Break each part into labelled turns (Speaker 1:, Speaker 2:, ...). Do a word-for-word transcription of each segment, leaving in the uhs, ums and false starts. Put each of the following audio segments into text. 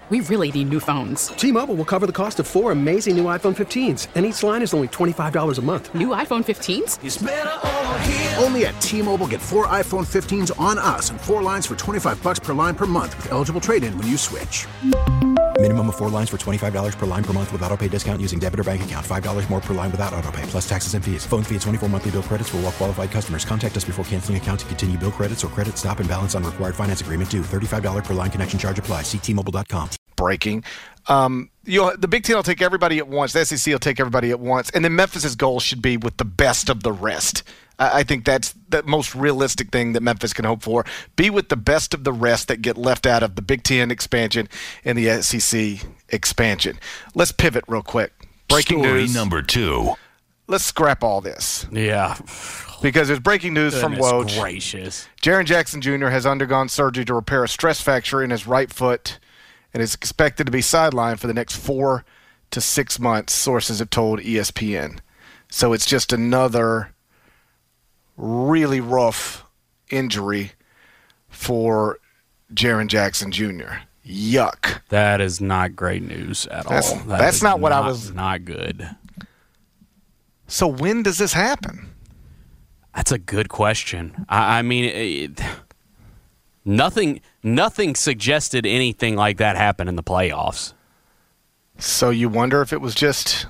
Speaker 1: We really need new phones.
Speaker 2: T-Mobile will cover the cost of four amazing new iPhone fifteens, and each line is only twenty-five dollars a month.
Speaker 1: New iPhone fifteens?
Speaker 3: It's better over here.
Speaker 4: Only at T-Mobile, get four iPhone fifteens on us and four lines for twenty-five dollars per line per month with eligible trade-in when you switch.
Speaker 5: Minimum of four lines for twenty-five dollars per line per month with autopay discount using debit or bank account. five dollars more per line without autopay, plus taxes and fees. Phone fee at twenty-four monthly bill credits for well-qualified customers. Contact us before canceling account to continue bill credits or credit stop and balance on required finance agreement due. thirty-five dollars per line connection charge applies. See T Mobile dot com.
Speaker 6: Breaking. Um, you the Big Ten will take everybody at once. The S E C will take everybody at once. And then Memphis's goal should be with the best of the rest. I think that's the most realistic thing that Memphis can hope for. Be with the best of the rest that get left out of the Big Ten expansion and the S E C expansion. Let's pivot real quick. Breaking
Speaker 7: Story
Speaker 6: news.
Speaker 7: number two.
Speaker 6: Let's scrap all this.
Speaker 8: Yeah.
Speaker 6: Because there's breaking news
Speaker 8: Goodness
Speaker 6: from Woj.
Speaker 8: gracious.
Speaker 6: Jaren Jackson Junior has undergone surgery to repair a stress fracture in his right foot and is expected to be sidelined for the next four to six months, sources have told E S P N. So it's just another really rough injury for Jaren Jackson Junior Yuck.
Speaker 8: That is not great news at
Speaker 6: That's,
Speaker 8: all. That
Speaker 6: that's
Speaker 8: is
Speaker 6: not what
Speaker 8: not,
Speaker 6: I was.
Speaker 8: Not good.
Speaker 6: So when does this happen?
Speaker 8: That's a good question. I, I mean, it, nothing, nothing suggested anything like that happen in the playoffs.
Speaker 6: So you wonder if it was just,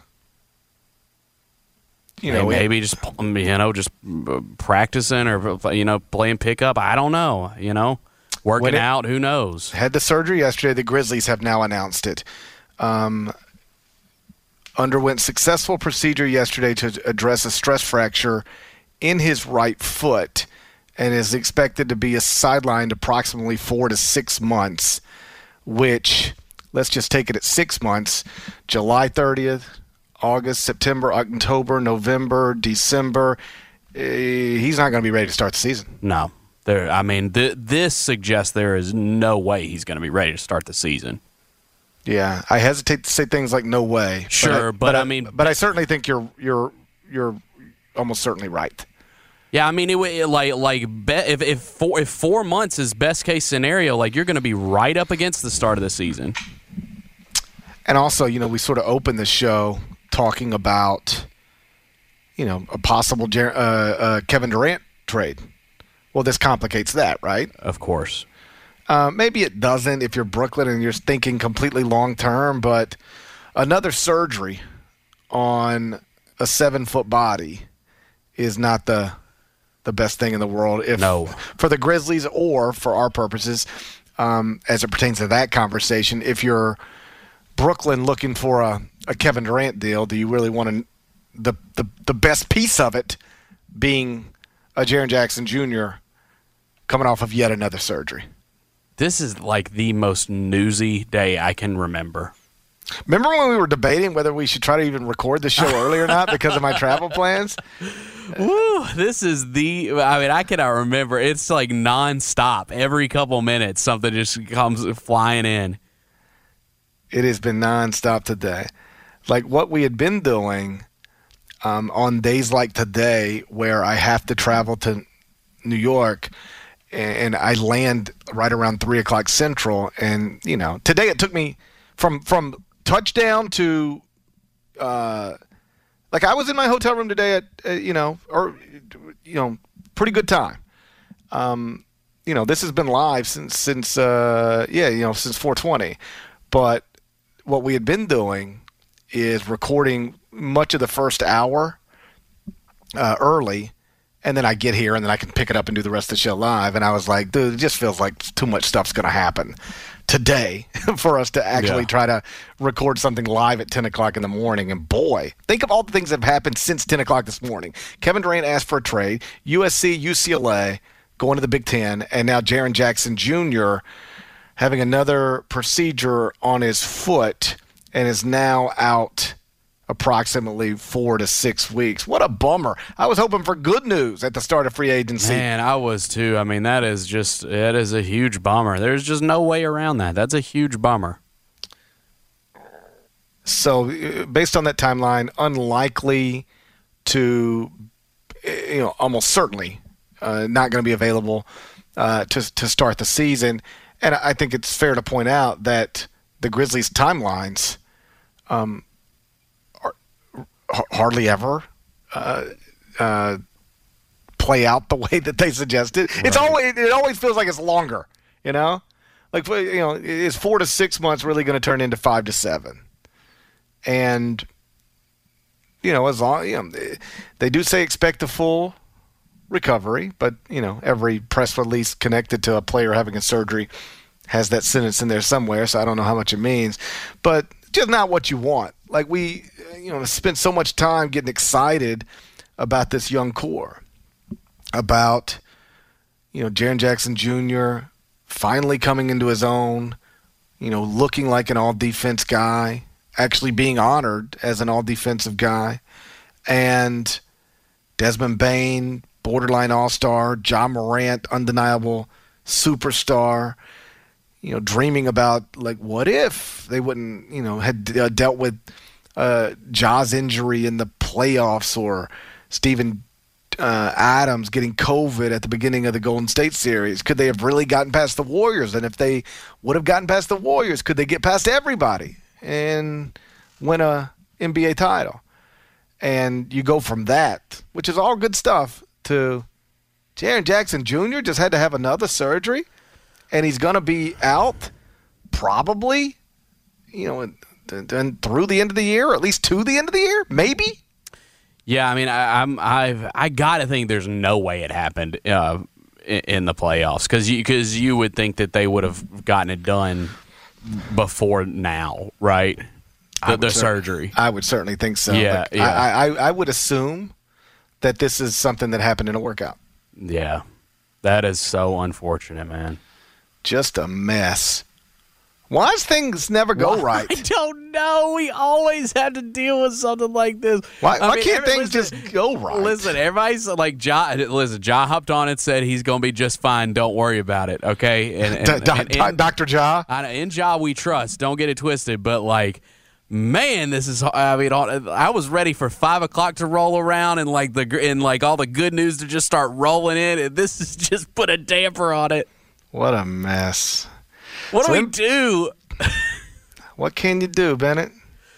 Speaker 6: you know,
Speaker 8: maybe just you know just practicing or you know playing pickup. I don't know. You know, working it, out. Who knows?
Speaker 6: Had the surgery yesterday. The Grizzlies have now announced it. Um, underwent successful procedure yesterday to address a stress fracture in his right foot and is expected to be sidelined approximately four to six months, which, let's just take it at six months, July thirtieth, August, September, October, November, December. Uh, he's not going to be ready to start the season.
Speaker 8: No. There. I mean, th- this suggests there is no way he's going to be ready to start the season.
Speaker 6: Yeah, I hesitate to say things like "no way."
Speaker 8: Sure,
Speaker 6: but I, but
Speaker 8: but
Speaker 6: I,
Speaker 8: I mean,
Speaker 6: but I certainly think you're you're you're almost certainly right.
Speaker 8: Yeah, I mean, it, it like like be, if if four if four months is best case scenario, like you're going to be right up against the start of the season.
Speaker 6: And also, you know, we sort of opened the show talking about, you know, a possible uh, uh, Kevin Durant trade. Well, this complicates that, right?
Speaker 8: Of course.
Speaker 6: Uh, maybe it doesn't if you're Brooklyn and you're thinking completely long-term, but another surgery on a seven-foot body is not the the best thing in the world. If
Speaker 8: no.
Speaker 6: For the Grizzlies or for our purposes, um, as it pertains to that conversation, if you're Brooklyn looking for a, a Kevin Durant deal, do you really want to, the, the, the best piece of it being a Jaren Jackson Junior coming off of yet another surgery?
Speaker 8: This is like the most newsy day I can remember.
Speaker 6: Remember when we were debating whether we should try to even record the show early or not because of my travel plans?
Speaker 8: Woo, this is the, I mean, I cannot remember. It's like nonstop. Every couple minutes, something just comes flying in.
Speaker 6: It has been nonstop today. Like what we had been doing um, on days like today where I have to travel to New York and I land right around three o'clock Central. And, you know, today it took me from from touchdown to, uh, like I was in my hotel room today at, uh, you know, or, you know, pretty good time. Um, you know, this has been live since, since uh, yeah, you know, since four twenty. But what we had been doing is recording much of the first hour uh, early. And then I get here, and then I can pick it up and do the rest of the show live. And I was like, dude, it just feels like too much stuff's going to happen today for us to actually yeah. try to record something live at ten o'clock in the morning. And, boy, think of all the things that have happened since ten o'clock this morning. Kevin Durant asked for a trade, U S C, U C L A going to the Big Ten, and now Jaren Jackson Junior having another procedure on his foot and is now out approximately four to six weeks. What a bummer. I was hoping for good news at the start of free agency.
Speaker 8: Man, I was too. I mean, that is just, that is a huge bummer. There's just no way around that. That's a huge bummer.
Speaker 6: So, based on that timeline, unlikely to, you know, almost certainly uh, not going to be available uh, to to start the season. And I think it's fair to point out that the Grizzlies' timelines um, are, are hardly ever uh, uh, play out the way that they suggested. Right. It's always it always feels like it's longer, you know. Like, you know, is four to six months really going to turn into five to seven? And, you know, as long, you know, they, they do say expect a full recovery, but, you know, every press release connected to a player having a surgery has that sentence in there somewhere, so I don't know how much it means. But just not what you want. Like, we, you know, spent so much time getting excited about this young core, about, you know, Jaren Jackson Junior finally coming into his own, you know, looking like an all-defense guy, actually being honored as an all-defensive guy, and Desmond Bane, borderline all-star, Ja Morant, undeniable superstar, you know, dreaming about, like, what if they wouldn't, you know, had uh, dealt with uh, Ja's injury in the playoffs, or Steven Uh, Adams getting COVID at the beginning of the Golden State series. Could they have really gotten past the Warriors? And if they would have gotten past the Warriors, could they get past everybody and win a N B A title? And you go from that, which is all good stuff, to Jaren Jackson Junior just had to have another surgery, and he's going to be out probably, you know, and, and through the end of the year, or at least to the end of the year, maybe.
Speaker 8: Yeah, I mean, I, I'm I've I gotta think there's no way it happened uh, in, in the playoffs, because you because you would think that they would have gotten it done before now, right? The, the surgery.
Speaker 6: I would certainly think so.
Speaker 8: Yeah,
Speaker 6: but
Speaker 8: yeah.
Speaker 6: I, I I would assume that this is something that happened in a workout.
Speaker 8: Yeah, that is so unfortunate, man.
Speaker 6: Just a mess. Why does things never go
Speaker 8: well,
Speaker 6: right?
Speaker 8: I don't know. We always have to deal with something like this.
Speaker 6: Why,
Speaker 8: I
Speaker 6: why
Speaker 8: mean,
Speaker 6: can't
Speaker 8: every,
Speaker 6: things
Speaker 8: listen,
Speaker 6: just go right?
Speaker 8: Listen, everybody's like, Ja, listen, Ja hopped on and said he's going to be just fine. Don't worry about it, okay? And, and,
Speaker 6: D- do-
Speaker 8: and,
Speaker 6: and Doctor Ja?
Speaker 8: In Ja we trust. Don't get it twisted. But, like, man, this is, I mean, I was ready for five o'clock to roll around and, like, the and like all the good news to just start rolling in. And this has just put a damper on it.
Speaker 6: What a mess.
Speaker 8: What
Speaker 6: so
Speaker 8: do we do?
Speaker 6: What can you do, Bennett?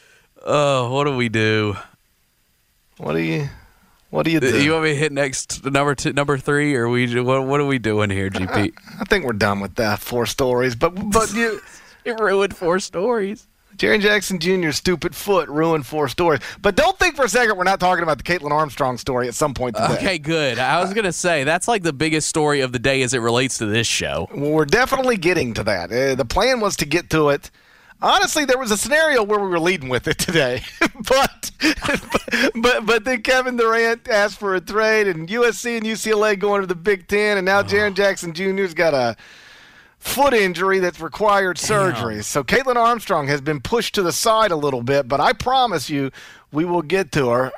Speaker 8: Oh, what do we do?
Speaker 6: What do you What do you do?
Speaker 8: You want me to hit next number two, number three, or we what what are we doing here, G P?
Speaker 6: I, I think we're done with that four stories, but but you
Speaker 8: it ruined four stories.
Speaker 6: Jaren Jackson Junior's stupid foot ruined four stories. But don't think for a second we're not talking about the Caitlin Armstrong story at some point today.
Speaker 8: Okay, good. I was going to say, that's like the biggest story of the day as it relates to this show.
Speaker 6: Well, we're definitely getting to that. Uh, the plan was to get to it. Honestly, there was a scenario where we were leading with it today. but, but but then Kevin Durant asked for a trade, and U S C and U C L A going to the Big Ten, and now oh. Jaren Jackson Junior's got a foot injury that's required surgery. Damn. So Caitlin Armstrong has been pushed to the side a little bit, but I promise you we will get to her.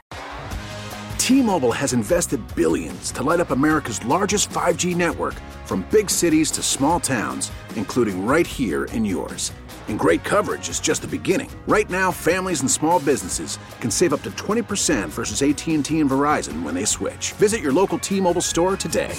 Speaker 4: T-Mobile has invested billions to light up America's largest five G network, from big cities to small towns, including right here in yours. And great coverage is just the beginning. Right now, families and small businesses can save up to twenty percent versus A T and T and Verizon when they switch. Visit your local T-Mobile store today.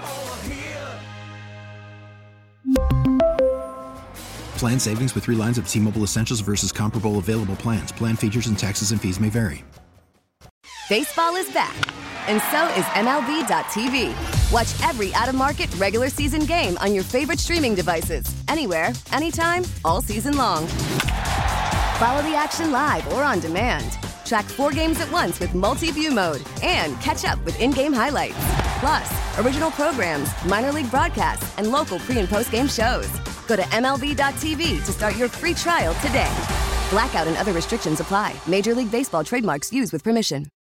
Speaker 5: Plan savings with three lines of T-Mobile Essentials versus comparable available plans. Plan features and taxes and fees may vary.
Speaker 3: Baseball is back, and so is M L B dot T V. Watch every out-of-market regular season game on your favorite streaming devices, anywhere, anytime, all season long. Follow the action live or on demand. Track four games at once with multi-view mode and catch up with in-game highlights. Plus, original programs, minor league broadcasts, and local pre- and post-game shows. Go to M L B dot T V to start your free trial today. Blackout and other restrictions apply. Major League Baseball trademarks used with permission.